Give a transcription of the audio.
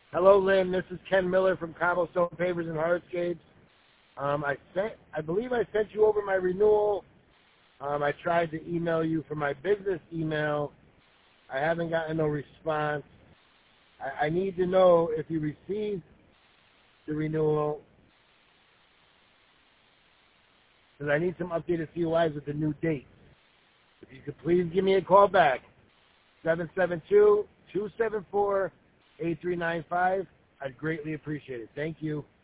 Hello, Lynn. This is Ken Miller from Cobblestone Pavers and Hardscapes. I believe I sent you over my renewal. I tried to email you from my business email. I haven't gotten no response. I need to know if you received the renewal, because I need some updated COIs with the new date. If you could please give me a call back, 772-274-8395. I'd greatly appreciate it. Thank you.